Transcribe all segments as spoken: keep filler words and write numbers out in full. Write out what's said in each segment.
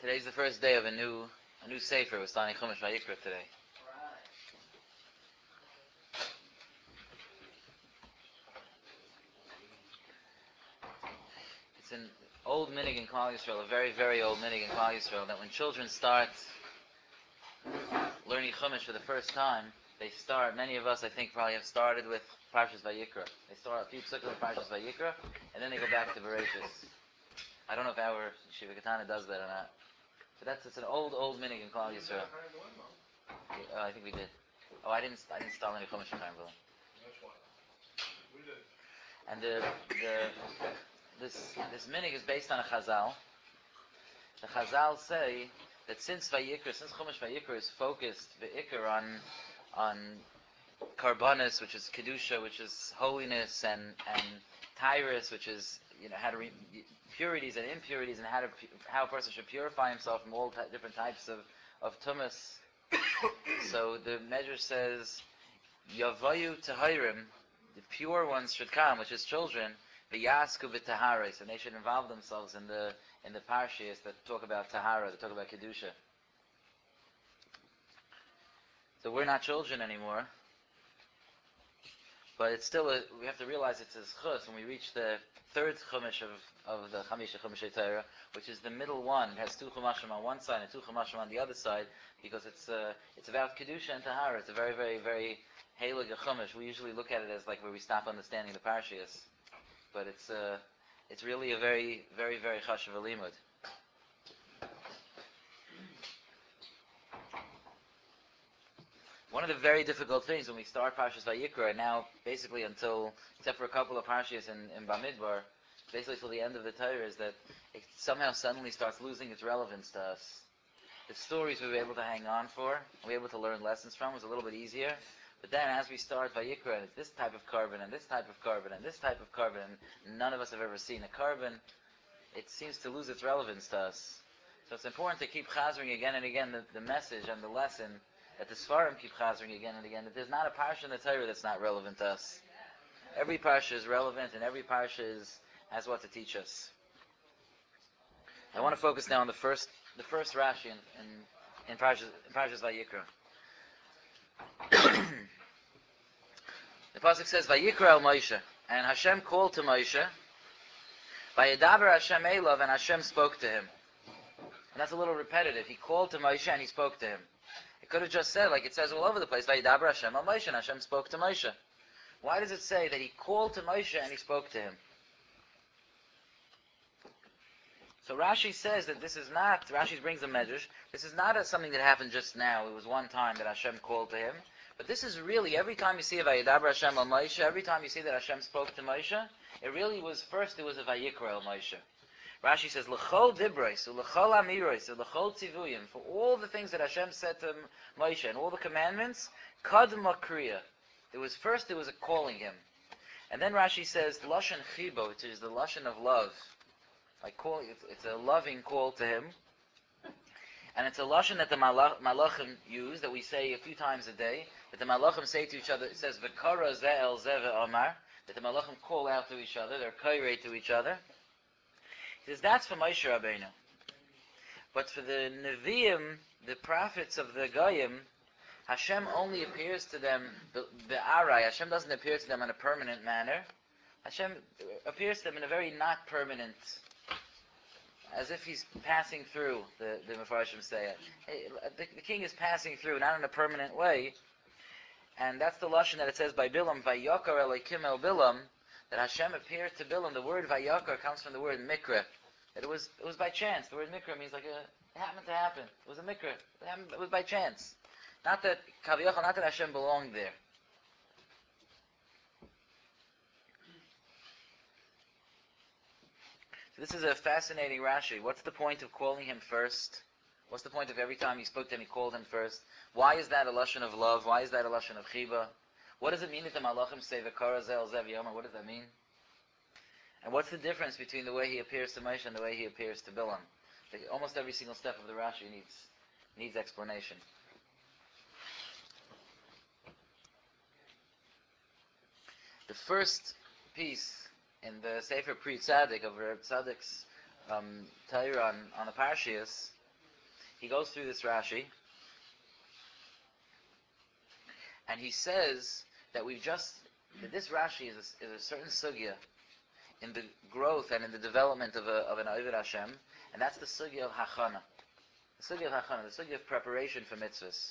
Today's the first day of a new a new sefer. We're starting Chumash Vayikra today. It's an old minig in Klal Yisrael, a very very old minig in Klal Yisrael, that when children start learning Chumash for the first time, they start. Many of us, I think, probably have started with Parshas Vayikra. They start a few psukim with Parshas Vayikra, and then they go back to Bereshis. I don't know if our Shiva Katana does that or not, but that's it's an old old minig in Klal Yisrael. Yeah, I think we did. Oh, I didn't I didn't start any Chumash in Karmel. And the the this this minig is based on a Chazal. The Chazal say that since Vayikra, since Chumash Vayikra is focused Vayikra on on Karbanis, which is kedusha, which is holiness, and and Tyrus, which is you know how to re, purities and impurities, and how to how a person should purify himself from all t- different types of of tumas. So the measure says Yavayu Tahirim, the pure ones should come, which is children, V'yasku b'taharis, and they should involve themselves in the in the parshiyas that talk about tahara, that talk about kedusha. So we're not children anymore, but it's still a, we have to realize it's a zchus when we reach the third chumash of of the Chamisha Chumashei Torah, which is the middle one. It has two chumashim on one side and two chumashim on the other side, because it's uh, it's about kedusha and tahara. It's a very very very heilig chumash. We usually look at it as like where we stop understanding the parshiyas, but it's uh, it's really a very very very chashuv limud. One of the very difficult things when we start Parshas Vayikra, and now basically until, except for a couple of Parshas in, in Bamidbar, basically till the end of the Torah, is that it somehow suddenly starts losing its relevance to us. The stories we were able to hang on for, we were able to learn lessons from, was a little bit easier. But then as we start Vayikra, and it's this type of carbon, and this type of carbon, and this type of carbon, and none of us have ever seen a carbon, it seems to lose its relevance to us. So it's important to keep chazering again and again the, the message and the lesson, that the Svarim keep chazering again and again, that there's not a parsha in the Torah that's not relevant to us. Every parsha is relevant, and every parsha is, has what to teach us. I want to focus now on the first the first Rashi in in, in Parshas in Parshas Vayikra. The pasuk says Vayikra el Moshe, and Hashem called to Moshe. Vayedaber Hashem elav, and Hashem spoke to him. And that's a little repetitive. He called to Moshe and he spoke to him. It could have just said, like it says all over the place, Vayedaber Hashem el Moshe, and Hashem spoke to Moshe. Why does it say that he called to Moshe and he spoke to him? So Rashi says that this is not, Rashi brings a medrash, this is not a, something that happened just now. It was one time that Hashem called to him. But this is really, every time you see a Vayedaber Hashem el Moshe, every time you see that Hashem spoke to Moshe, it really was, first it was a Vayikra el Moshe. Rashi says, L'chol dibros, l'chol amiros, l'chol tzivuyim, for all the things that Hashem said to Moshe and all the commandments, kadma kriya. It was first, it was a calling him. And then Rashi says, Lashon chibo, which is the Lashon of love. Like call, it's, it's a loving call to him. And it's a Lashon that the malach, malachim use, that we say a few times a day, that the malachim say to each other, it says, V'kara ze el ze ve'amar, that the malachim call out to each other, they're kairei to each other. He says, that's for Moshe Rabbeinu. But for the Nevi'im, the prophets of the Goyim, Hashem only appears to them, be'arai, Hashem doesn't appear to them in a permanent manner. Hashem appears to them in a very not permanent, as if he's passing through, the, the Mefarshim say. The, the king is passing through, not in a permanent way. And that's the Lashon that it says by Bilam, Vayakar Elokim el Bilam, that Hashem appeared to Bilam. The word Vayakar comes from the word Mikra. That it was it was by chance. The word Mikra means like a, it happened to happen. It was a Mikra. It, happened, it was by chance. Not that Kaviyachal, not that Hashem belonged there. So this is a fascinating Rashi. What's the point of calling him first? What's the point of every time he spoke to him, he called him first? Why is that a lashon of love? Why is that a lashon of chiba? What does it mean that the malachim say v'kara zel zev yoma? What does that mean? And what's the difference between the way he appears to Moshe and the way he appears to Bilam? Almost every single step of the Rashi needs needs explanation. The first piece in the Sefer Pri Tzaddik of Reb Tzaddik's um, Torah on, on the Parshiyas he goes through this Rashi, and he says that we've just that this Rashi is a, is a certain sugya in the growth and in the development of, a, of an Oived Hashem, and that's the sugya of Hachana. The sugya of Hachana, the sugya of preparation for mitzvahs.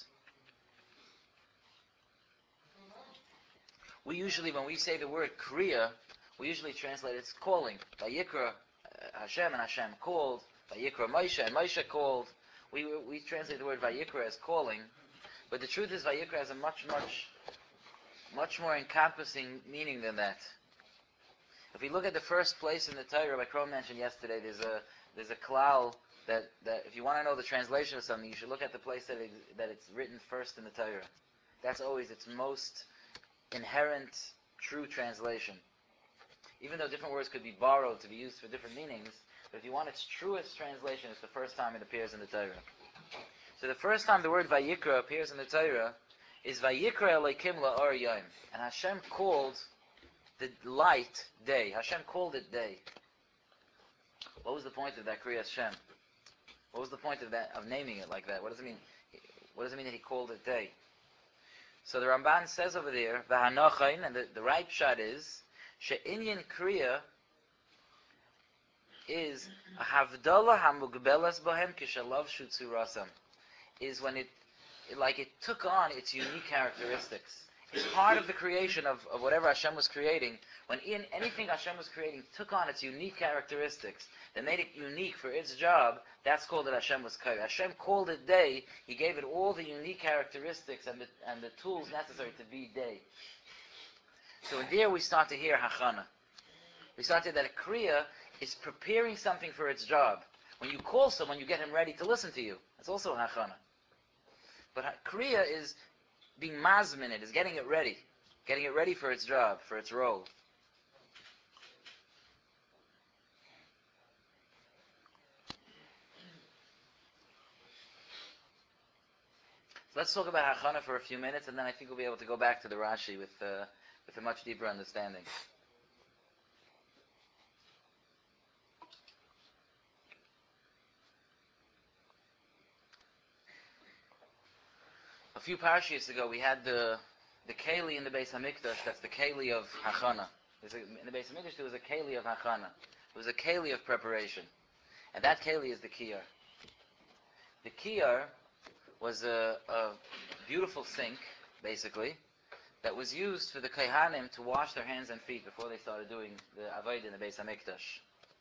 We usually, when we say the word Kriya, we usually translate it's calling. Vayikra Hashem and Hashem called. Vayikra Moshe and Moshe called. We we translate the word Vayikra as calling, but the truth is Vayikra has a much, much, much more encompassing meaning than that. If we look at the first place in the Torah, like Kron mentioned yesterday, there's a there's a klal that, that if you want to know the translation of something, you should look at the place that it, that it's written first in the Torah. That's always its most inherent, true translation. Even though different words could be borrowed to be used for different meanings, but if you want its truest translation, it's the first time it appears in the Torah. So the first time the word Vayikra appears in the Torah is Vayikra Elokim La'or Yom, and Hashem called the light day. Hashem called it day. What was the point of that Kriyas Shem? What was the point of that, of naming it like that? What does it mean? What does it mean that he called it day? So the Ramban says over there, V'hanochain, and the, the right shot is, She'inyan Kriya is Havdalah Hamugbelas Bohem Kishalav Shutzu Rasam, is when it, it, like it took on its unique characteristics. It's part of the creation of, of whatever Hashem was creating. When in, anything Hashem was creating took on its unique characteristics that made it unique for its job, that's called that Hashem was created. Hashem called it day. He gave it all the unique characteristics and the, and the tools necessary to be day. So in there we start to hear Hachana. We start to hear that a Kriya is preparing something for its job. When you call someone, you get him ready to listen to you. That's also Hachana. But Kriya is being mazmin it, is getting it ready. Getting it ready for its job, for its role. So let's talk about Hachana for a few minutes, and then I think we'll be able to go back to the Rashi with, uh, with a much deeper understanding. A few parashiyos ago, we had the the keli in the Beis Hamikdash. That's the keli of Hachana. A, in the Beis Hamikdash, there was a keli of Hachana. It was a keli of preparation, and that keli is the kiyar. The kiyar was a, a beautiful sink, basically, that was used for the Kohanim to wash their hands and feet before they started doing the avodah in the Beis Hamikdash.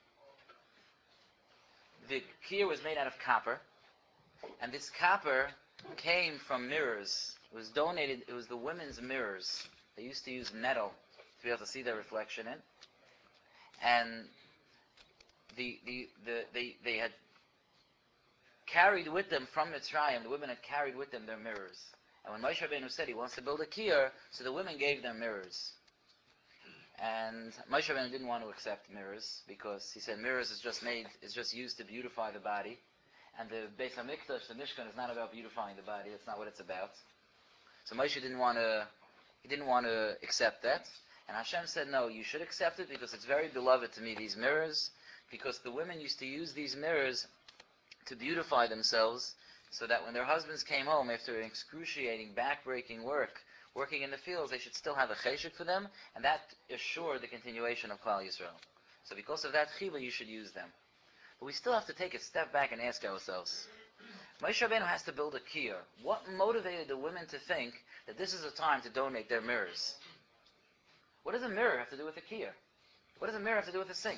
The kiyar was made out of copper, and this copper came from mirrors. It was donated, it was the women's mirrors. They used to use metal to be able to see their reflection in. And the, the, the, they, they had carried with them from Mitzrayim, the women had carried with them their mirrors. And when Moshe Rabbeinu said he wants to build a kiyar, so the women gave them mirrors. And Moshe Rabbeinu didn't want to accept mirrors, because he said mirrors is just made, is just used to beautify the body. And the Beis Hamikdash, the Mishkan, is not about beautifying the body. That's not what it's about. So Moshe didn't want to, he didn't want to accept that. And Hashem said, no, you should accept it because it's very beloved to me, these mirrors, because the women used to use these mirrors to beautify themselves, so that when their husbands came home after excruciating, back-breaking work, working in the fields, they should still have a cheshik for them, and that assured the continuation of Klal Yisrael. So because of that chila, you should use them. But we still have to take a step back and ask ourselves, Moshe Rabbeinu has to build a kiyar. What motivated the women to think that this is a time to donate their mirrors? What does a mirror have to do with a kiyar? What does a mirror have to do with a sink?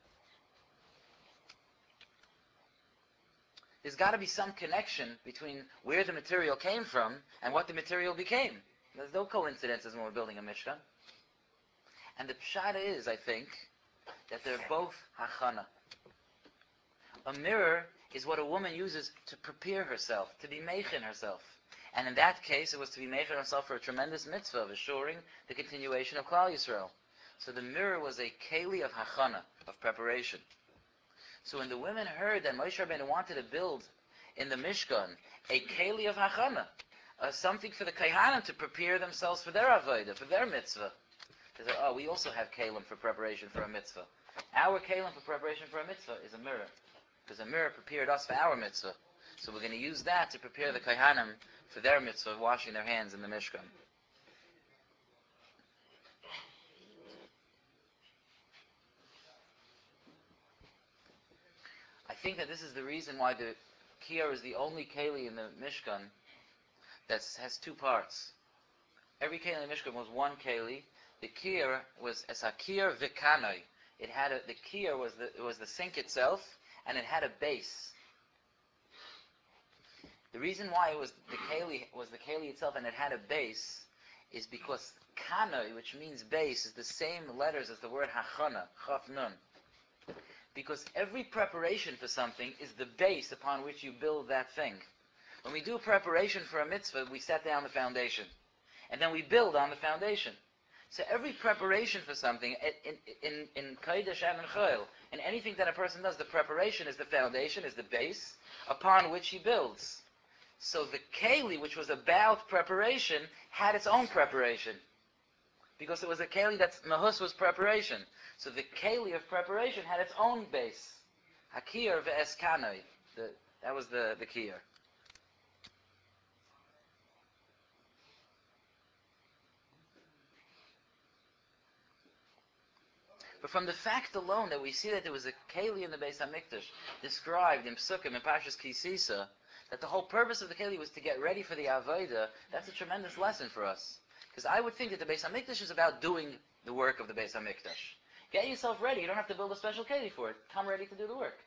There's got to be some connection between where the material came from and what the material became. There's no coincidences when we're building a Mishkan. And the pshata is, I think, that they're both hachana. A mirror is what a woman uses to prepare herself, to be meichin herself. And in that case, it was to be meichin herself for a tremendous mitzvah of assuring the continuation of Klal Yisrael. So the mirror was a keli of hachana, of preparation. So when the women heard that Moshe Rabbeinu wanted to build in the Mishkan a keli of hachana, uh, something for the Kohanim to prepare themselves for their avodah, for their mitzvah, they said, oh, we also have kelim for preparation for a mitzvah. Our kelim for preparation for a mitzvah is a mirror. Because a mirror prepared us for our mitzvah. So we're going to use that to prepare the Kohanim for their mitzvah of washing their hands in the Mishkan. I think that this is the reason why the Kiyar is the only Keli in the Mishkan that has two parts. Every Keli in the Mishkan was one Keli. The Kiyar was as a Kiyar Vikanoi. It had a, the Kiyar was the it was the sink itself, and it had a base. The reason why it was the Keli was the Keli itself and it had a base is because Kanoi, which means base, is the same letters as the word Hachana, Chaf Nun. Because every preparation for something is the base upon which you build that thing. When we do preparation for a mitzvah, we set down the foundation. And then we build on the foundation. So every preparation for something, in in in Kodesh and in Chol, in anything that a person does, the preparation is the foundation, is the base, upon which he builds. So the Keli, which was about preparation, had its own preparation. Because it was a Keli that's, Mahus was preparation. So the Keli of preparation had its own base. Hakir ve'eskanoi. That was the, the Kiyar. But from the fact alone that we see that there was a Keli in the Beis HaMikdash, described in Psukim and Parshas Kisisa, that the whole purpose of the Keli was to get ready for the Avodah, that's a tremendous lesson for us. Because I would think that the Beis HaMikdash is about doing the work of the Beis HaMikdash. Get yourself ready. You don't have to build a special Keli for it. Come ready to do the work.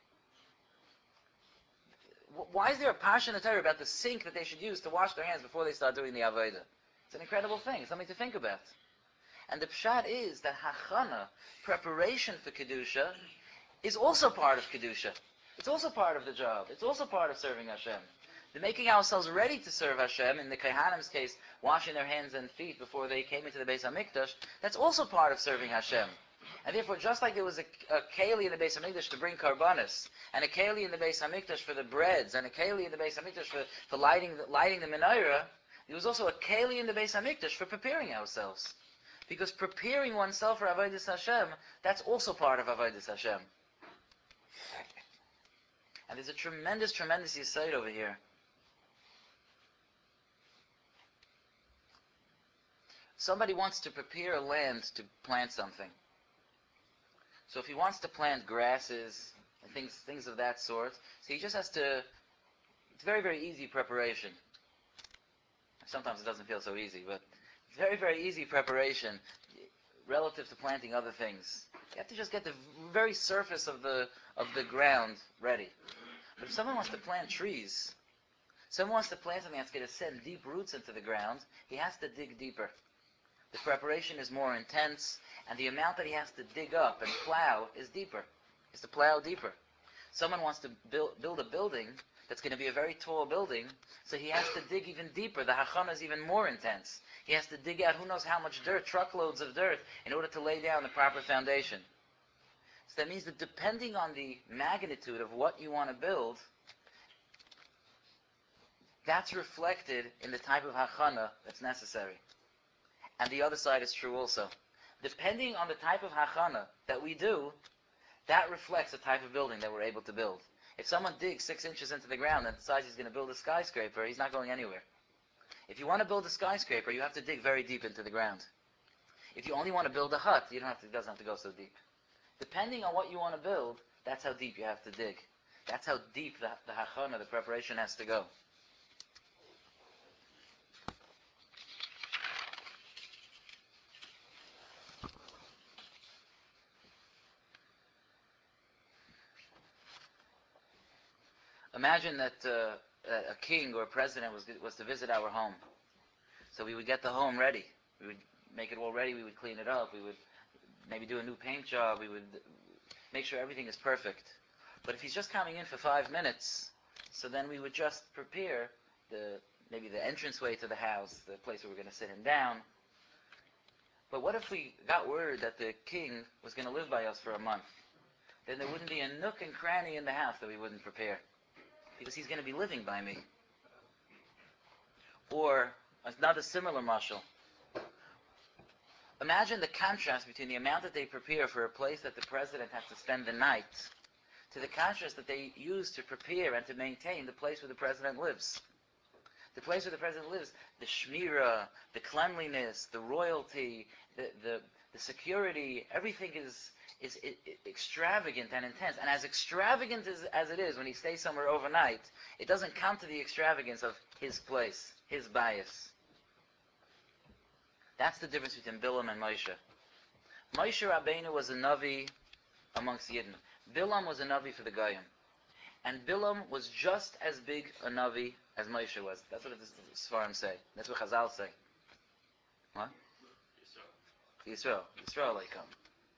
Why is there a passion in the Torah about the sink that they should use to wash their hands before they start doing the Avodah? It's an incredible thing. It's something to think about. And the pshat is that hachana, preparation for Kedusha, is also part of Kedusha. It's also part of the job. It's also part of serving Hashem. The making ourselves ready to serve Hashem, in the Kohanim's case, washing their hands and feet before they came into the Beis HaMikdash, that's also part of serving Hashem. And therefore, just like there was a, a keli in the Beis HaMikdash to bring karbanis, and a keli in the Beis HaMikdash for the breads, and a keli in the Beis HaMikdash for, for lighting, the, lighting the menorah, there was also a keli in the Beis HaMikdash for preparing ourselves. Because preparing oneself for Avodas Hashem, that's also part of Avodas Hashem. And there's a tremendous, tremendous yesod over here. Somebody wants to prepare land to plant something. So if he wants to plant grasses and things, things of that sort, so he just has to, it's very, very easy preparation. Sometimes it doesn't feel so easy, but it's very, very easy preparation relative to planting other things. You have to just get the very surface of the of the ground ready. But if someone wants to plant trees, someone wants to plant something that's going to send deep roots into the ground, he has to dig deeper. The preparation is more intense, and the amount that he has to dig up and plow is deeper. He has to plow deeper. Someone wants to build, build a building that's going to be a very tall building, so he has to dig even deeper. The hachana is even more intense. He has to dig out who knows how much dirt, truckloads of dirt, in order to lay down the proper foundation. So that means that depending on the magnitude of what you want to build, that's reflected in the type of hachana that's necessary. And the other side is true also. Depending on the type of hachana that we do, that reflects the type of building that we're able to build. If someone digs six inches into the ground and decides he's going to build a skyscraper, he's not going anywhere. If you want to build a skyscraper, you have to dig very deep into the ground. If you only want to build a hut, you don't have to, it doesn't have to go so deep. Depending on what you want to build, that's how deep you have to dig. That's how deep the, the hachana, the preparation, has to go. Imagine that uh, a king or a president was, was to visit our home. So we would get the home ready. We would make it all ready. We would clean it up. We would maybe do a new paint job. We would make sure everything is perfect. But if he's just coming in for five minutes, so then we would just prepare the maybe the entranceway to the house, the place where we're going to sit him down. But what if we got word that the king was going to live by us for a month? Then there wouldn't be a nook and cranny in the house that we wouldn't prepare, because he's going to be living by me. Or another similar mashal. Imagine the contrast between the amount that they prepare for a place that the president has to spend the night to the kashrus that they use to prepare and to maintain the place where the president lives. The place where the president lives, the shmira, the cleanliness, the royalty, the, the, the security, everything is, is I- I- extravagant and intense. And as extravagant as, as it is when he stays somewhere overnight, it doesn't come to the extravagance of his place, his bias. That's the difference between Bilam and Moshe. Moshe Rabbeinu was a Navi amongst Yidden. Bilam was a Navi for the Goyim. And Bilam was just as big a Navi as Moshe was. That's what the Sfarim say. That's what Chazal say. What? Yisrael. Yisrael like him.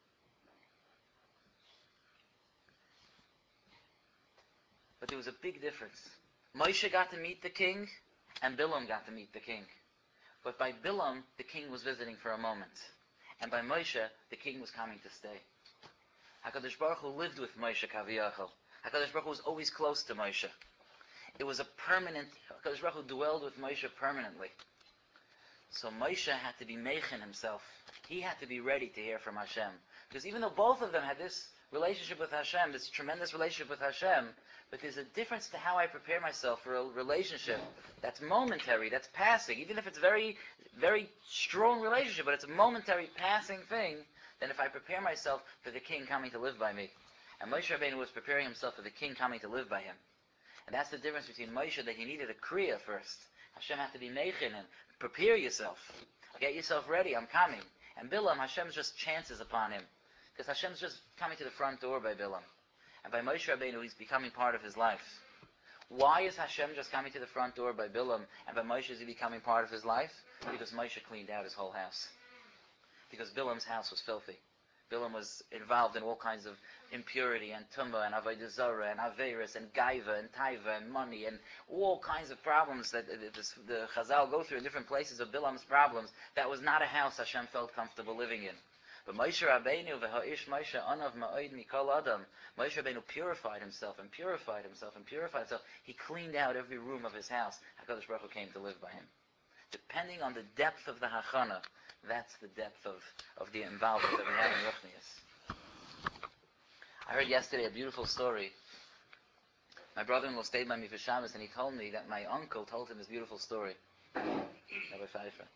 But there was a big difference. Moshe got to meet the king, and Bilam got to meet the king. But by Bilam, the king was visiting for a moment. And by Moshe, the king was coming to stay. HaKadosh Baruch Hu lived with Moshe Kaviyachal. HaKadosh Baruch Hu was always close to Moshe. It was a permanent, HaKadosh Baruch Hu dwelled with Moshe permanently. So Moshe had to be Meichin himself. He had to be ready to hear from Hashem. Because even though both of them had this relationship with Hashem, this tremendous relationship with Hashem, but there's a difference to how I prepare myself for a relationship that's momentary, that's passing, even if it's very, very strong relationship, but it's a momentary passing thing, than if I prepare myself for the king coming to live by me. And Moshe Rabbeinu was preparing himself for the king coming to live by him. And that's the difference between Moshe, that he needed a kriya first. Hashem had to be meichin him. Prepare yourself. Get yourself ready, I'm coming. And Bilam, Hashem just chances upon him. Because Hashem's just coming to the front door by Bilam. And by Moshe Rabbeinu, he's becoming part of his life. Why is Hashem just coming to the front door by Bilam, and by Moshe is he becoming part of his life? Because Moshe cleaned out his whole house. Because Bilam's house was filthy. Bilam was involved in all kinds of impurity and tumah and avodah zarah and averis and gaiva and taiva and money and all kinds of problems that the, the, the Chazal go through in different places of Bilam's problems. That was not a house Hashem felt comfortable living in. But Moshe Rabbeinu v'ha'ish Moshe anav ma'od mikol adam. Moshe Rabbeinu purified himself and purified himself and purified himself. He cleaned out every room of his house. HaKadosh Baruch Hu came to live by him. Depending on the depth of the hachana, that's the depth of, of the involvement that we have in Ruchnius. I heard yesterday a beautiful story. My brother-in-law stayed by me for Shabbos, and he told me that my uncle told him this beautiful story. Rabbi Pfeiffer.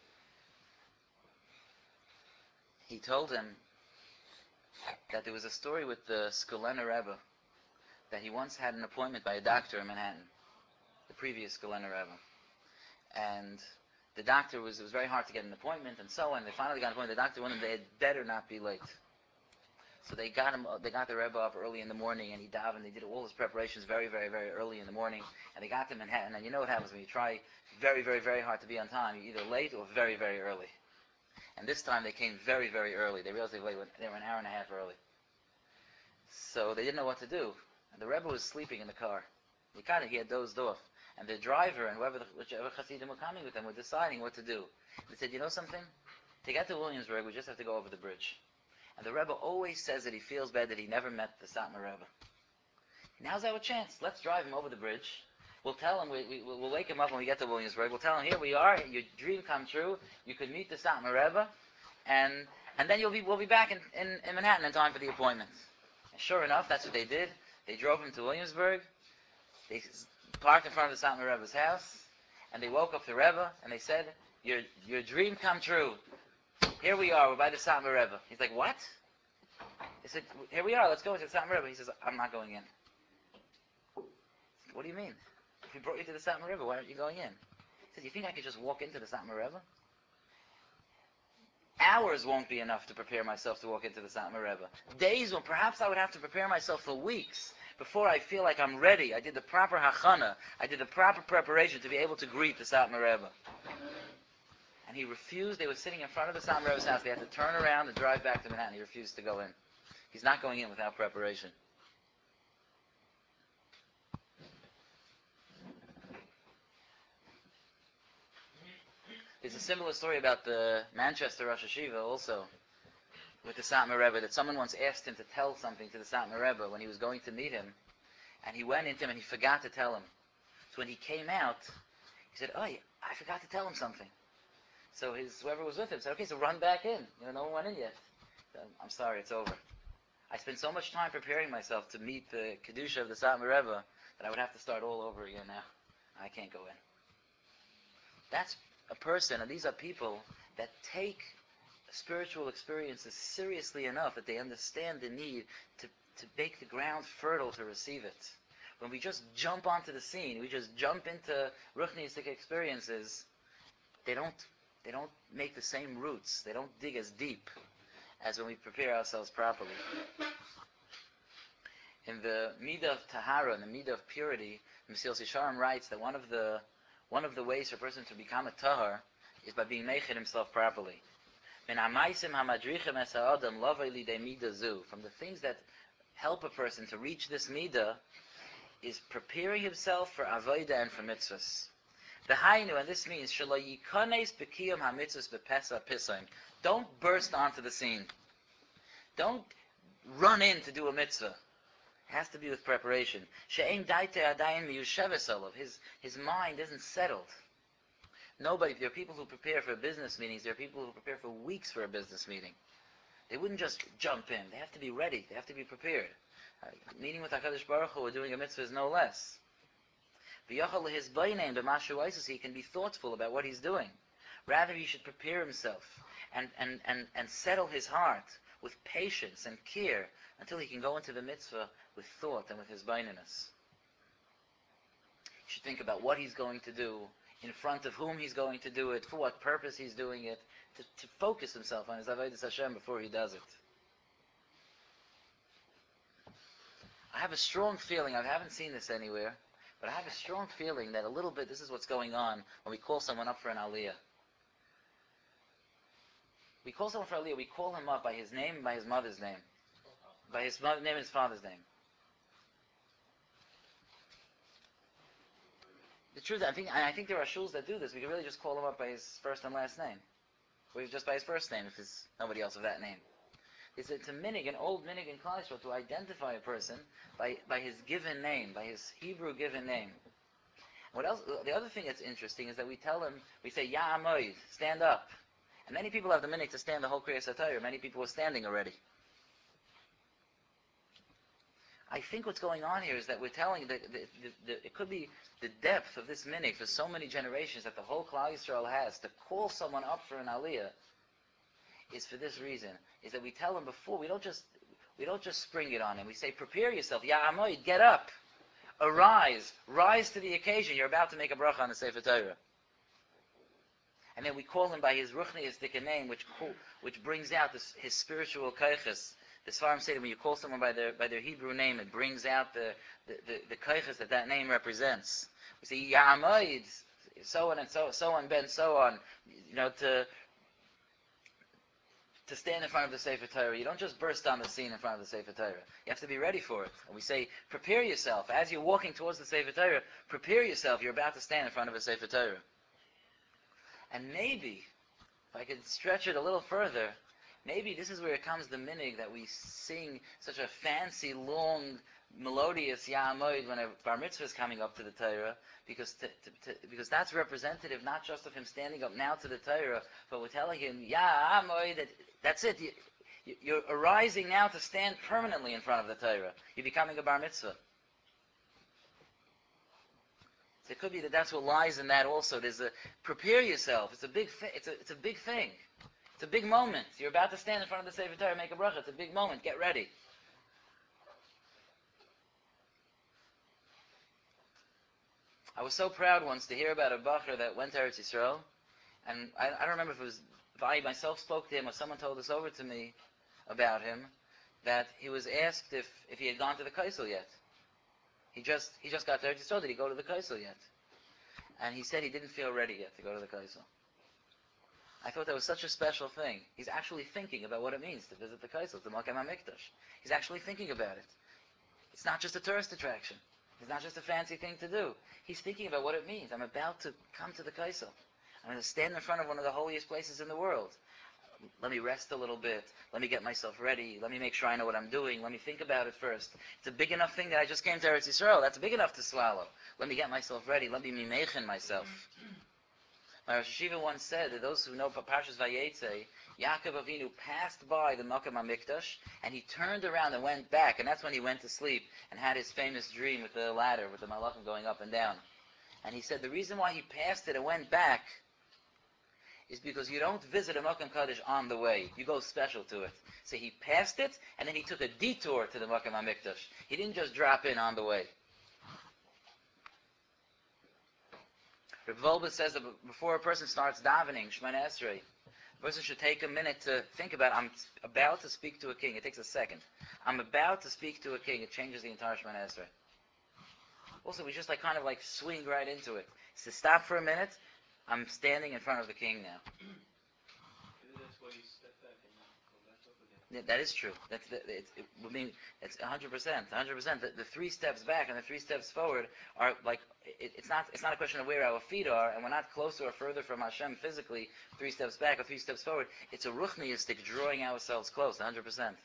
He told him that there was a story with the Skulener Rebbe, that he once had an appointment by a doctor in Manhattan, the previous Skulener Rebbe. And the doctor was, it was very hard to get an appointment, and so on. They finally got an appointment. The doctor wanted them, they had better not be late. So they got him, they got the Rebbe up early in the morning, and he davened. They did all his preparations very, very, very early in the morning, and they got to Manhattan. And you know what happens when you try very, very, very hard to be on time? You're either late or very, very early. And this time they came very, very early. They realized they were, late, they were an hour and a half early. So they didn't know what to do. And the Rebbe was sleeping in the car. He kind of, he had dozed off. And the driver and whoever the, whichever Hasidim were coming with them were deciding what to do. They said, you know something? To get to Williamsburg, we just have to go over the bridge. And the Rebbe always says that he feels bad that he never met the Satmar Rebbe. Now's our chance. Let's drive him over the bridge. We'll tell him, we, we, we'll wake him up when we get to Williamsburg. We'll tell him, here we are, your dream come true. You could meet the Satmar Rebbe. And, and then you'll be, we'll be back in, in, in Manhattan in time for the appointment. And sure enough, that's what they did. They drove him to Williamsburg. They parked in front of the Satmar Rebbe's house, and they woke up the Rebbe, and they said, your your dream come true. Here we are, we're by the Satmar Rebbe. He's like, what? They said, here we are, let's go to the Satmar Rebbe. He says, I'm not going in. What do you mean? We brought you to the Satmar Rebbe, why aren't you going in? He says, you think I could just walk into the Satmar Rebbe? Hours won't be enough to prepare myself to walk into the Satmar Rebbe. Days will, perhaps I would have to prepare myself for weeks before I feel like I'm ready. I did the proper hachana. I did the proper preparation to be able to greet the Satmar Rebbe. And he refused. They were sitting in front of the Satmar Rebbe's house. They had to turn around and drive back to Manhattan. He refused to go in. He's not going in without preparation. There's a similar story about the Manchester Rosh Hashiva also, with the Satmar Rebbe, that someone once asked him to tell something to the Satmar Rebbe when he was going to meet him, and he went into him and he forgot to tell him. So when he came out, he said, oh, I forgot to tell him something. So his whoever was with him said, okay, so run back in. You know, no one went in yet. So, I'm sorry, it's over. I spent so much time preparing myself to meet the Kedusha of the Satmar Rebbe that I would have to start all over again now. I can't go in. That's a person, and these are people that take spiritual experiences seriously enough that they understand the need to, to make the ground fertile to receive it. When we just jump onto the scene, we just jump into Ruchnistic experiences, they don't they don't make the same roots, they don't dig as deep as when we prepare ourselves properly. In the Midah of Tahara, in the Midah of Purity, Mesilas Yesharim writes that one of the one of the ways for a person to become a Tahar is by being meichid himself properly. From the things that help a person to reach this midah is preparing himself for avodah and for mitzvahs. The hainu, and this means shelo yikanes b'kiyum hamitzvahs b'pesa pisaim. Don't burst onto the scene. Don't run in to do a mitzvah. It has to be with preparation. She'ein daite adayin miyusheves olav. His his mind isn't settled. Nobody, there are people who prepare for business meetings, there are people who prepare for weeks for a business meeting. They wouldn't just jump in. They have to be ready. They have to be prepared. Uh, meeting with HaKadosh Baruch Hu or doing a mitzvah is no less. He can be thoughtful about what he's doing. Rather, he should prepare himself and, and, and, and settle his heart with patience and care until he can go into the mitzvah with thought and with his baininess. He should think about what he's going to do, in front of whom he's going to do it, for what purpose he's doing it, to, to focus himself on his Avodas Hashem before he does it. I have a strong feeling, I haven't seen this anywhere, but I have a strong feeling that a little bit this is what's going on when we call someone up for an aliyah. We call someone for aliyah, we call him up by his name and by his mother's name. By his mother's name and his father's name. The truth, I think, I think there are shuls that do this. We can really just call him up by his first and last name. Or just by his first name if there's nobody else of that name. It's, it's a minig, an old minig in Klal Yisrael to identify a person by, by his given name, by his Hebrew given name. What else? The other thing that's interesting is that we tell him, we say, Ya Amoid, stand up. And many people have the minig to stand the whole Kriyas HaTorah. Many people are standing already. I think what's going on here is that we're telling that the, the, the, it could be the depth of this minig for so many generations that the whole Klal Yisrael has to call someone up for an aliyah is for this reason, is that we tell them before, we don't just we don't just spring it on him. We say, prepare yourself, Ya Amoid, get up, arise, rise to the occasion. You're about to make a bracha on the Sefer Torah. And then we call him by his ruchniistic name, which call, which brings out this, his spiritual kaiches. The Sfarim say that when you call someone by their by their Hebrew name, it brings out the the, the, the kaiches that that name represents. We say, Ya Amoid, so on and so so on, Ben, so on, you know, to to stand in front of the Sefer Torah. You don't just burst on the scene in front of the Sefer Torah. You have to be ready for it. And we say, prepare yourself. As you're walking towards the Sefer Torah, prepare yourself. You're about to stand in front of a Sefer Torah. And maybe, if I could stretch it a little further, maybe this is where it comes the minig that we sing such a fancy, long, melodious Ya Amoid when a bar mitzvah is coming up to the Torah, because to, to, to, because that's representative not just of him standing up now to the Torah, but we're telling him, Ya Amoid, that, that's it. You, you, you're arising now to stand permanently in front of the Torah. You're becoming a bar mitzvah. So it could be that that's what lies in that also. There's a, prepare yourself. It's a big thing. It's a, it's a big thing. It's a big moment. You're about to stand in front of the Sefer Torah and make a bracha. It's a big moment. Get ready. I was so proud once to hear about a bacher that went to Eretz Yisrael, and I, I don't remember if it was if I myself spoke to him or someone told this over to me about him, that he was asked if, if he had gone to the Kaisel yet. He just he just got to Eretz Yisrael. Did he go to the Kaisel yet? And he said he didn't feel ready yet to go to the Kaisel. I thought that was such a special thing. He's actually thinking about what it means to visit the Kaisel, to Malkem HaMikdash. He's actually thinking about it. It's not just a tourist attraction. It's not just a fancy thing to do. He's thinking about what it means. I'm about to come to the Kaisel. I'm going to stand in front of one of the holiest places in the world. Let me rest a little bit. Let me get myself ready. Let me make sure I know what I'm doing. Let me think about it first. It's a big enough thing that I just came to Eretz Yisrael. That's big enough to swallow. Let me get myself ready. Let me mimechin myself. My Rosh Hashiva once said that those who know Parshas Vayetze, Yaakov Avinu passed by the Makam HaMikdash, and he turned around and went back, and that's when he went to sleep and had his famous dream with the ladder, with the Malachim going up and down. And he said the reason why he passed it and went back is because you don't visit a Makam Kaddish on the way. You go special to it. So he passed it, and then he took a detour to the Makam HaMikdash. He didn't just drop in on the way. Reb Volba says that before a person starts davening, Shemona Esrei, a person should take a minute to think about, I'm about to speak to a king. It takes a second. I'm about to speak to a king. It changes the entire Shemona Esrei. Also, we just like kind of like swing right into it. So stop for a minute. I'm standing in front of the king now. Maybe that's why you step back and you go back up again. Yeah, that is true. That's the, it's, it, I mean, it's one hundred percent. one hundred percent. The, the three steps back and the three steps forward are like, it, it's not it's not a question of where our feet are, and we're not closer or further from Hashem physically, three steps back or three steps forward. It's a ruchniistic drawing ourselves close, one hundred percent.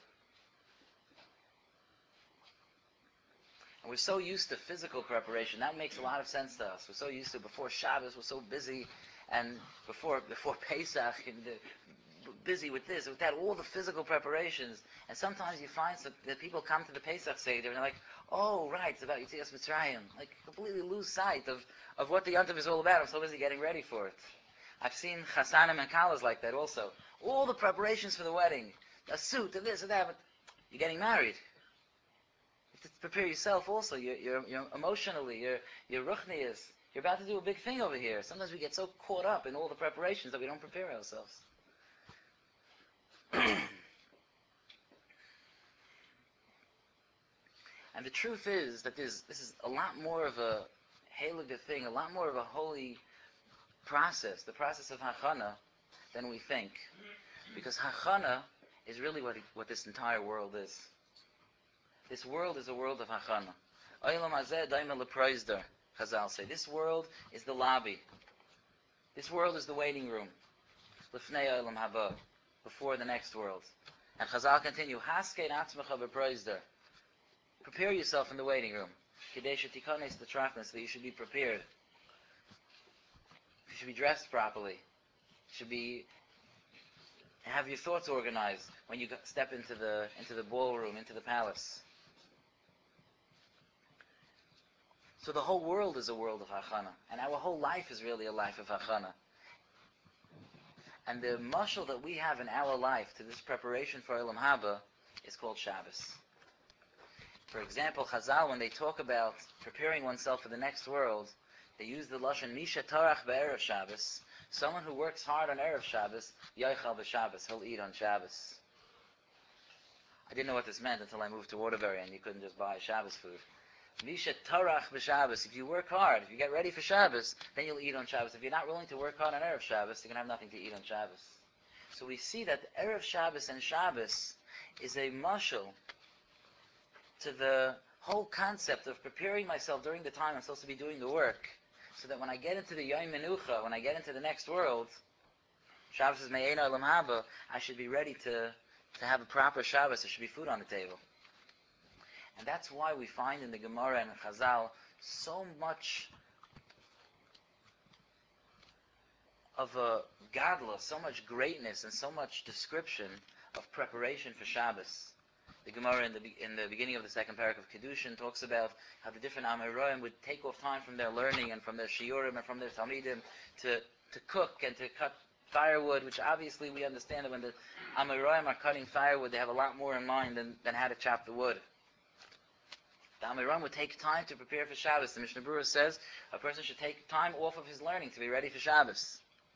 And we're so used to physical preparation. That makes a lot of sense to us. We're so used to before Shabbos, we're so busy, and before before Pesach, and the, busy with this, with that, all the physical preparations. And sometimes you find some, that people come to the Pesach Seder and they're like, oh, right, it's about Yetzias Mitzrayim. Like, completely lose sight of, of what the Yontif is all about. I'm so busy getting ready for it. I've seen Chasanim and Kalas like that also. All the preparations for the wedding, a suit, and this and that, but you're getting married. You have to prepare yourself also. You're, you're, you're emotionally, you're, you're ruchnias. You're about to do a big thing over here. Sometimes we get so caught up in all the preparations that we don't prepare ourselves. And the truth is that this this is a lot more of a heilige thing, a lot more of a holy process, the process of Hachana, than we think. Because Hachana is really what, what this entire world is. This world is a world of Hachana. Olam hazeh daima leproizder, Chazal say. This world is the lobby. This world is the waiting room. Lifnei olam haba, before the next world. And Chazal continue, Haskein atzmecha beproizder. Prepare yourself in the waiting room. Kadesha tikanes the trachnas, that you should be prepared. You should be dressed properly. You should be have your thoughts organized when you step into the into the ballroom, into the palace. So the whole world is a world of Hachana, and our whole life is really a life of Hachana. And the mashal that we have in our life to this preparation for Olam Haba is called Shabbos. For example, Chazal, when they talk about preparing oneself for the next world, they use the lashon Misha Tarach be'erev Shabbos. Someone who works hard on erev Shabbos, Yochal b'Shabbos, he'll eat on Shabbos. I didn't know what this meant until I moved to Waterbury, and you couldn't just buy Shabbos food. Misha Tarach b'Shabbos. If you work hard, if you get ready for Shabbos, then you'll eat on Shabbos. If you're not willing to work hard on erev Shabbos, you're gonna have nothing to eat on Shabbos. So we see that erev Shabbos and Shabbos is a mashal to the whole concept of preparing myself during the time I'm supposed to be doing the work, so that when I get into the Yom Menucha, when I get into the next world, Shabbos is Me'ena Olam Haba, I should be ready to, to have a proper Shabbos. There should be food on the table. And that's why we find in the Gemara and Chazal so much of a gadla, so much greatness and so much description of preparation for Shabbos. The Gemara in the in the beginning of the second parak of Kedushin talks about how the different Amoraim would take off time from their learning and from their shiurim and from their talmidim to to cook and to cut firewood, which obviously we understand that when the Amoraim are cutting firewood, they have a lot more in mind than, than how to chop the wood. The Amoraim would take time to prepare for Shabbos. The Mishnah Berurah says a person should take time off of his learning to be ready for Shabbos.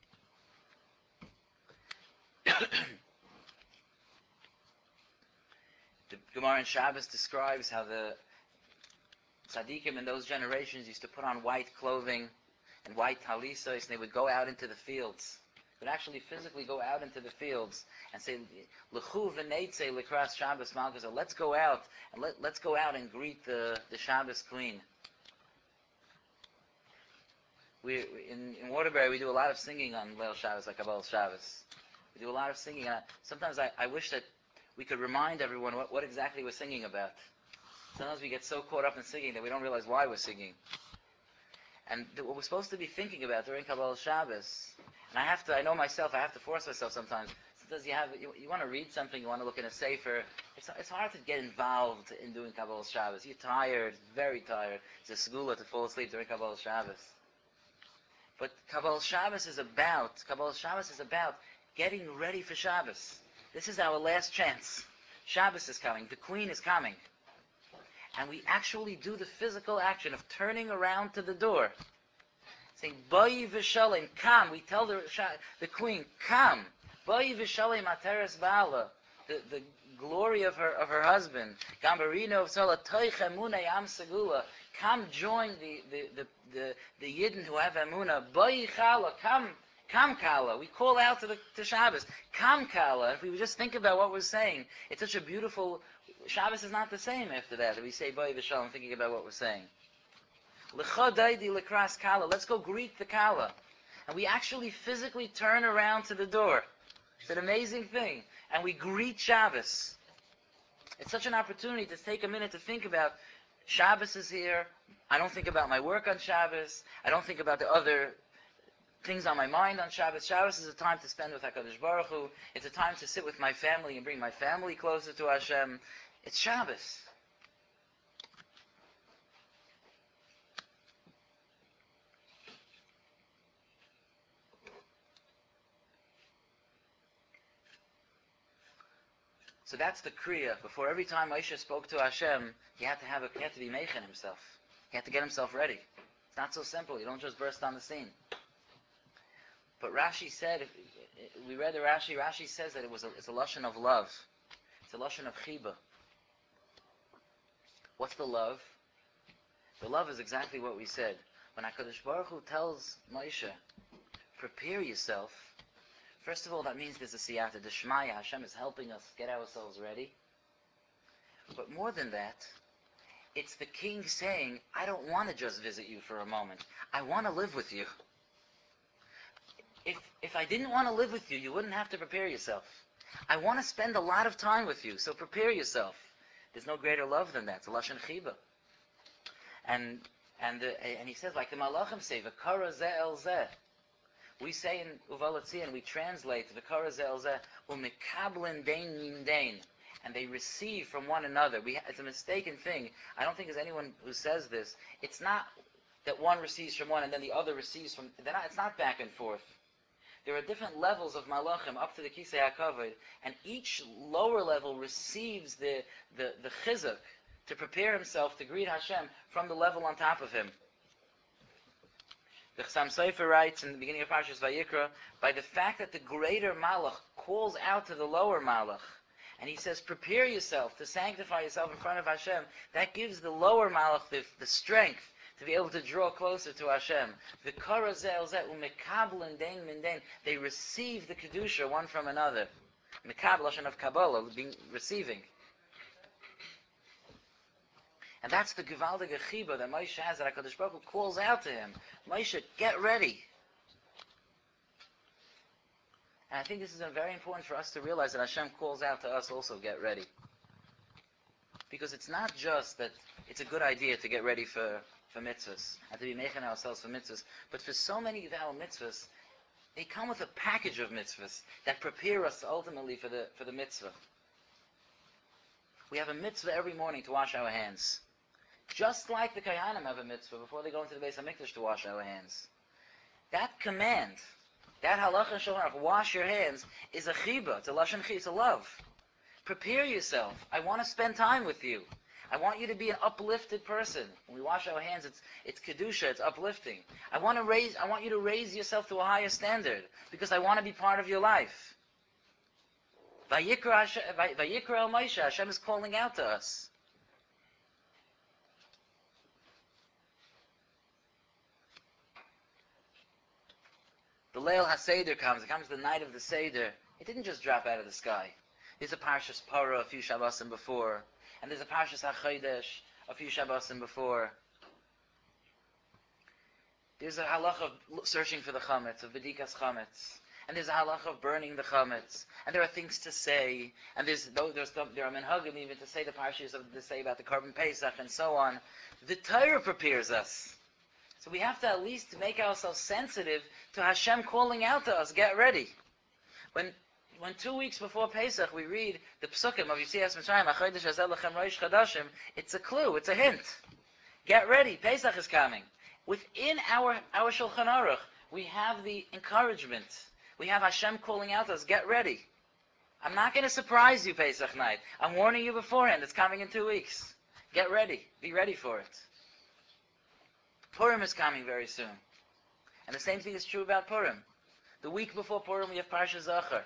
The Gemara in Shabbos describes how the tzaddikim in those generations used to put on white clothing and white talisas, and they would go out into the fields. They would actually physically go out into the fields and say, "L'chu v'neitzei l'kras Shabbos Malchus." Let's go out and let, let's go out and greet the, the Shabbos Queen. We in, in Waterbury we do a lot of singing on Leil Shabbos, like Kabbalah Shabbos. We do a lot of singing. And sometimes I, I wish that we could remind everyone what, what exactly we're singing about. Sometimes we get so caught up in singing that we don't realize why we're singing. And th- what we're supposed to be thinking about during Kabbalah Shabbos, and I have to, I know myself, I have to force myself sometimes. Sometimes you have, you, you want to read something, you want to look in a sefer. It's it's hard to get involved in doing Kabbalah Shabbos. You're tired, very tired. It's a segula to fall asleep during Kabbalah Shabbos. But Kabbalah Shabbos is about, Kabbalah Shabbos is about getting ready for Shabbos. This is our last chance. Shabbos is coming. The Queen is coming. And we actually do the physical action of turning around to the door, saying, Ba'i v'shalem, come. We tell the, the Queen, come. Ba'i v'shalem materes ba'ala. The, the glory of her of her husband. Gambarino of Salah, Toich emuna yam segula. Come join the, the, the, the, the Yidden who have emuna. Ba'i chala, come. Come, Kala. We call out to the to Shabbos. Come, Kala. If we would just think about what we're saying, it's such a beautiful. Shabbos is not the same after that. We say Ba'i v'shalom, thinking about what we're saying. L'cha daidi l'kras Kala. Let's go greet the Kala. And we actually physically turn around to the door. It's an amazing thing. And we greet Shabbos. It's such an opportunity to take a minute to think about Shabbos is here. I don't think about my work on Shabbos. I don't think about the other things on my mind on Shabbos. Shabbos is a time to spend with HaKadosh Baruch Hu. It's a time to sit with my family and bring my family closer to Hashem. It's Shabbos. So that's the Kriya. Before every time Moshe spoke to Hashem, he had to have a, he had to be meichen himself. He had to get himself ready. It's not so simple. You don't just burst on the scene. But Rashi said, if, we read the Rashi, Rashi says that it was a, it's a lashon of love. It's a lashon of chiba. What's the love? The love is exactly what we said. When HaKadosh Baruch Hu tells Moshe, prepare yourself, first of all, that means there's a siyata d'shmaya. Hashem is helping us get ourselves ready. But more than that, it's the king saying, I don't want to just visit you for a moment. I want to live with you. If if I didn't want to live with you, you wouldn't have to prepare yourself. I want to spend a lot of time with you, so prepare yourself. There's no greater love than that. It's a lashon chiba. And and uh, and he says, like the Malachim say, v'kara zeh el zeh. We say in Uval Etzion, we translate v'kara zeh el zeh u'mekablen dein min dein, and they receive from one another. We ha- it's a mistaken thing. I don't think there's anyone who says this. It's not that one receives from one and then the other receives from. They're not, it's not back and forth. There are different levels of malachim up to the Kisei HaKavod, and each lower level receives the, the, the chizuk to prepare himself to greet Hashem from the level on top of him. The Chassam Sofer writes in the beginning of Parshas Vayikra, by the fact that the greater malach calls out to the lower malach, and he says, prepare yourself to sanctify yourself in front of Hashem, that gives the lower malach the, the strength to be able to draw closer to Hashem. The kara zel zeh umekablen dein min dein. They receive the kedusha one from another. Mekabel, lashon of Kabbalah, being receiving. And that's the gewaldige chiba that Moshe has, that HaKadosh Baruch Hu calls out to him. Moshe, get ready. And I think this is very important for us to realize that Hashem calls out to us also, get ready. Because it's not just that it's a good idea to get ready for for mitzvahs, and to be making ourselves for mitzvahs. But for so many of our mitzvahs, they come with a package of mitzvahs that prepare us ultimately for the for the mitzvah. We have a mitzvah every morning to wash our hands. Just like the Kohanim have a mitzvah before they go into the Beis HaMikdash to wash our hands. That command, that halacha and shulchan aruch, wash your hands, is a chiba, it's a lashon chi, it's a love. Prepare yourself. I want to spend time with you. I want you to be an uplifted person. When we wash our hands, it's it's kedusha, it's uplifting. I want to raise. I want you to raise yourself to a higher standard because I want to be part of your life. Vayikra Hashem- Vay- Vayikra el Moshe. Hashem is calling out to us. The Leil HaSeder comes. It comes the night of the Seder. It didn't just drop out of the sky. There's a Parshas Parah a few Shabbosim before, and there's a Parshas HaChodesh a few Shabbosim before. There's a halach of searching for the chametz, of bedikas chametz, and there's a halach of burning the chametz, and there are things to say, and there's there's there are minhagim even to say the parshas of to say about the carbon pesach and so on. The Torah prepares us. So we have to at least make ourselves sensitive to Hashem calling out to us, get ready. When when two weeks before Pesach we read the Psukim of Yitzias Mitzrayim, Achodesh Hazeh Lechem Rosh Chadashim, it's a clue, it's a hint. Get ready, Pesach is coming. Within our, our Shulchan Aruch, we have the encouragement. We have Hashem calling out to us, get ready. I'm not going to surprise you Pesach night. I'm warning you beforehand, it's coming in two weeks. Get ready, be ready for it. Purim is coming very soon. And the same thing is true about Purim. The week before Purim we have Parsha Zachar.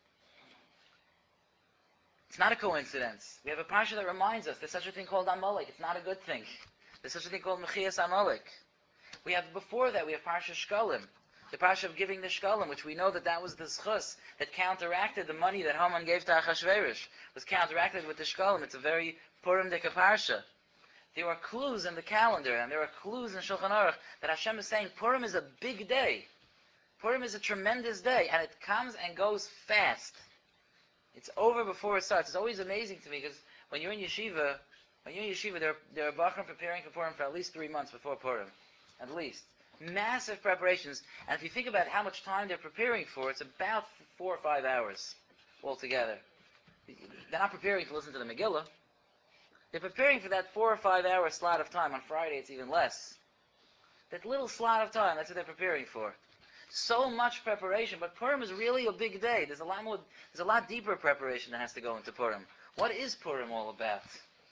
It's not a coincidence. We have a Parsha that reminds us there's such a thing called Amalek. It's not a good thing. There's such a thing called Mechias Amalek. We have, before that, we have Parsha Shkalim. The Parsha of giving the Shkalim, which we know that that was the Schus that counteracted the money that Haman gave to Achashverosh. Was counteracted with the Shkalim. It's a very Purim-dika Parsha. There are clues in the calendar, and there are clues in Shulchan Aruch that Hashem is saying Purim is a big day. Purim is a tremendous day, and it comes and goes fast. It's over before it starts. It's always amazing to me, because when you're in yeshiva, when you're in yeshiva, there are, there are bachrim preparing for Purim for at least three months before Purim. At least. Massive preparations. And if you think about how much time they're preparing for, it's about four or five hours altogether. They're not preparing to listen to the Megillah. They're preparing for that four or five hour slot of time. On Friday, it's even less. That little slot of time, that's what they're preparing for. So much preparation, but Purim is really a big day. There's a lot more, there's a lot deeper preparation that has to go into Purim. What is Purim all about?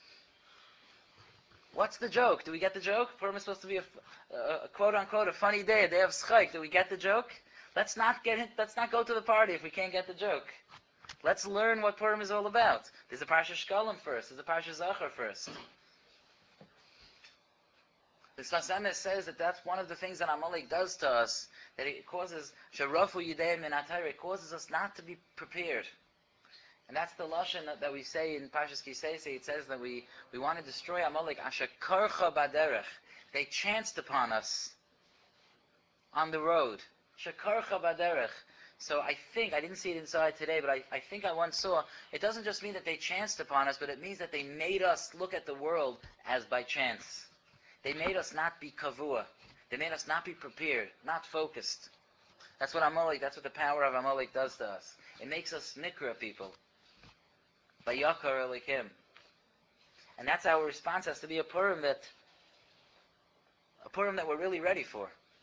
What's the joke? Do we get the joke? Purim is supposed to be a, a, a quote-unquote a funny day, a day of schayk. Do we get the joke? Let's not get it, let's not go to the party if we can't get the joke. Let's learn what Purim is all about. There's a Parsha Shkalim first. There's a Parsha Zachar first. The Sfas Emes says that that's one of the things that Amalek does to us, that it causes Sharafu Yidei Min HaTorah, it causes us not to be prepared. And that's the lashon that, that we say in Parshas Kisei. It says that we, we want to destroy Amalek. Asher karcha baderech. They chanced upon us on the road. Shekarcha baderech. So I think, I didn't see it inside today, but I, I think I once saw, it doesn't just mean that they chanced upon us, but it means that they made us look at the world as by chance. They made us not be kavua. They made us not be prepared, not focused. That's what Amalek, that's what the power of Amalek does to us. It makes us nikra people. Vayakar Elikim. And that's our response has to be a Purim that a Purim that we're really ready for.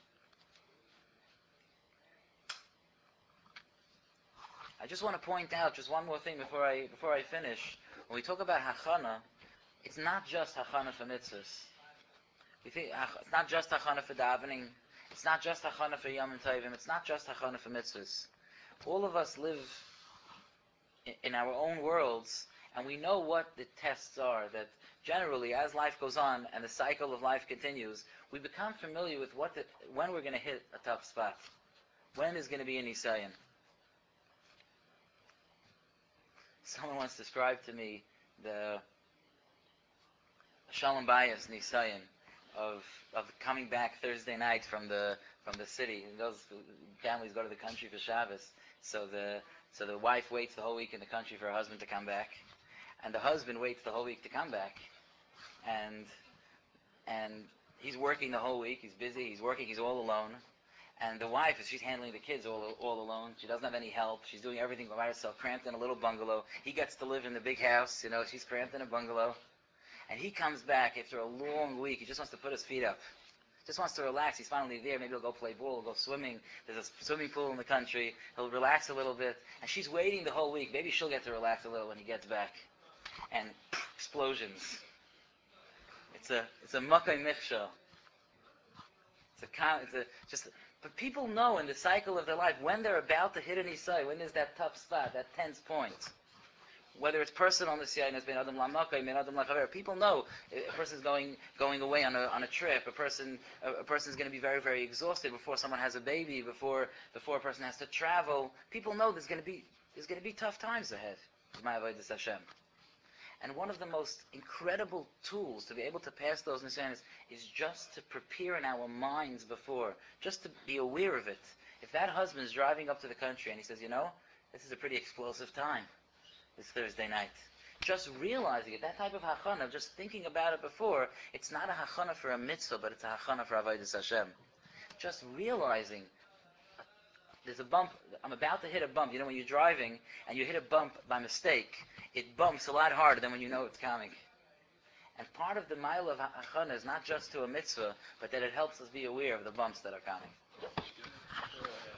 I just want to point out just one more thing before I before I finish. When we talk about Hachana, it's not just Hachana for mitzvahs. We think it's not just Hachana for davening. It's not just Hachana for Yom Tovim. It's not just Hachana for mitzvahs. All of us live in, in our own worlds, and we know what the tests are. That generally, as life goes on and the cycle of life continues, we become familiar with what the, when we're going to hit a tough spot. When is going to be an Nisayan? Someone once described to me the Shalom Bayis Nisayan of of coming back Thursday night from the from the city. Those families go to the country for Shabbos, so the so the wife waits the whole week in the country for her husband to come back, and the husband waits the whole week to come back, and and he's working the whole week. He's busy. He's working. He's all alone. And the wife, she's handling the kids all all alone. She doesn't have any help. She's doing everything by herself, cramped in a little bungalow. He gets to live in the big house. You know, she's cramped in a bungalow. And he comes back after a long week. He just wants to put his feet up. Just wants to relax. He's finally there. Maybe he'll go play ball, go swimming. There's a swimming pool in the country. He'll relax a little bit. And she's waiting the whole week. Maybe she'll get to relax a little when he gets back. And explosions. It's a it's a makai michshel. It's a it's a just. But people know in the cycle of their life when they're about to hit an isai, when there's that tough spot, that tense point. Whether it's personal nisyayin has been adam lamakay, min adam lachaver. People know a person's going going away on a on a trip. A person a, a person's going to be very very exhausted before someone has a baby. Before before a person has to travel. People know there's going to be there's going to be tough times ahead. Hashem. And one of the most incredible tools to be able to pass those nisyanis is just to prepare in our minds before, just to be aware of it. If that husband's driving up to the country and he says, you know, this is a pretty explosive time, this Thursday night. just realizing it, that type of hachana, just thinking about it before, it's not a hachana for a mitzvah, but it's a hachana for avodas Hashem. Just realizing, uh, there's a bump, I'm about to hit a bump. You know, when you're driving and you hit a bump by mistake, it bumps a lot harder than when you know it's coming. And part of the mile of hachana is not just to a mitzvah, but that it helps us be aware of the bumps that are coming. Sure,